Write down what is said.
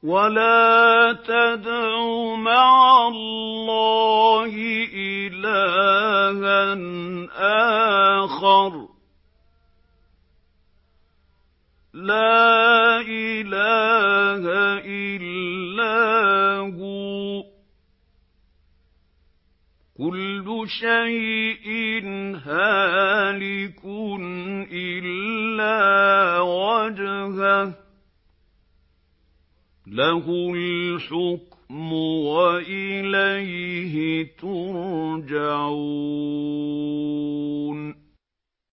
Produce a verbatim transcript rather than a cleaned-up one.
وَلَا تَدْعُ مَعَ اللَّهِ إِلَٰهًا آخَرَ لَا إِلَٰهَ إِلَّا هُوَ ۚ كُلُّ شَيْءٍ هَالِكٌ إِلَّا وَجْهَهُ ۚ لَهُ الْحُكْمُ وَإِلَيْهِ تُرْجَعُونَ